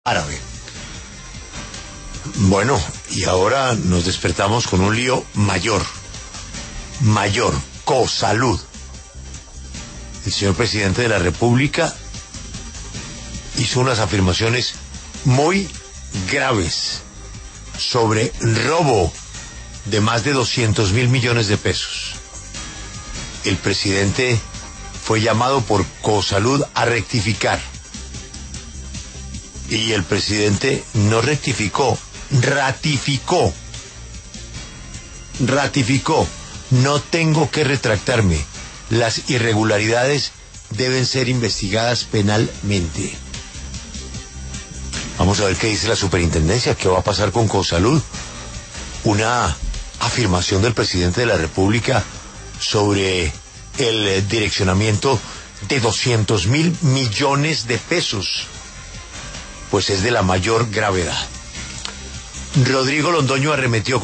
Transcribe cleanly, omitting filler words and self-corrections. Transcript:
árabe. Bueno, y ahora nos despertamos con un lío mayor, Cosalud. El señor presidente de la República hizo unas afirmaciones muy graves sobre robo de más de 200.000 millones de pesos. El presidente fue llamado por Cosalud a rectificar. Y el presidente no rectificó, ratificó. No tengo que retractarme. Las irregularidades deben ser investigadas penalmente. Vamos a ver qué dice la superintendencia, qué va a pasar con Cosalud. Una afirmación del presidente de la República sobre el direccionamiento de 200.000 millones de pesos, pues es de la mayor gravedad. Rodrigo Londoño arremetió